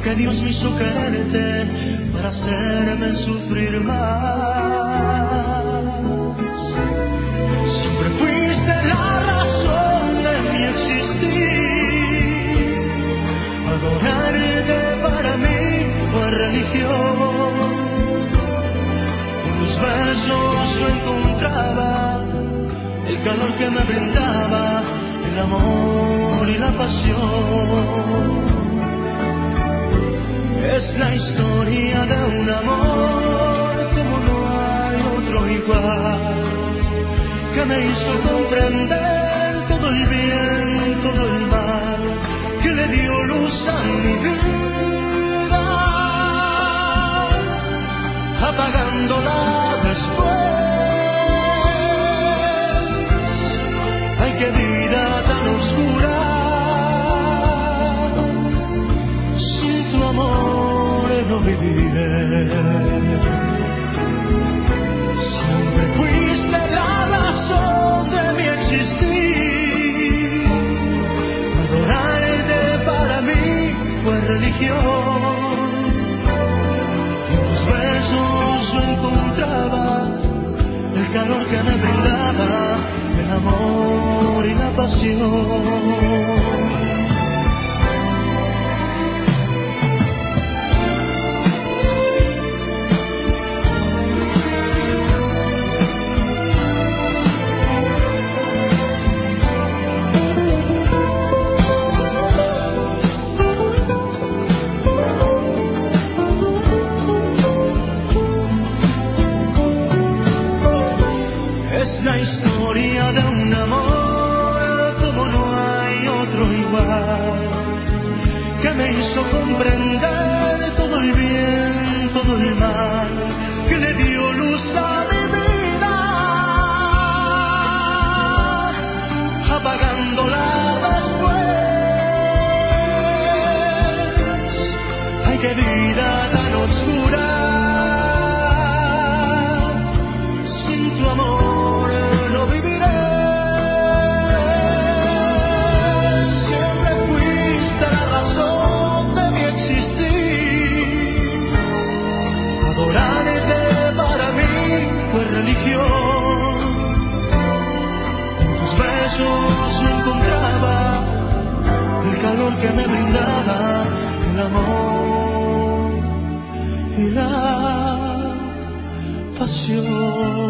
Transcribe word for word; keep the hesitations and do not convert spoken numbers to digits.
que Dios me hizo quererte para hacerme sufrir más. Siempre fuiste la razón de mi existir. Adorarte para mí fue religión. Con tus besos yo encontraba el calor que me brindaba el amor y la pasión. Es la historia de un amor como no hay otro igual, que me hizo comprender todo el bien, todo el mal, que le dio luz a mi vida, apagándola después. Ay, qué vida tan oscura, sin tu amor no viviré. Siempre fuiste la razón de mi existir. Adorarte para mí fue religión. En tus besos yo encontraba el calor que me brindaba el amor y la pasión. La historia de un amor como no hay otro igual, que me hizo comprender todo el bien, todo el mal, que le dio luz a mi vida, apagándola después. Ay, qué vida tan oscura, sin tu amor no viviré. Siempre fuiste la razón de mi existir. Adorarte para mí fue religión. En tus besos yo encontraba el calor que me brindaba el amor y la pasión.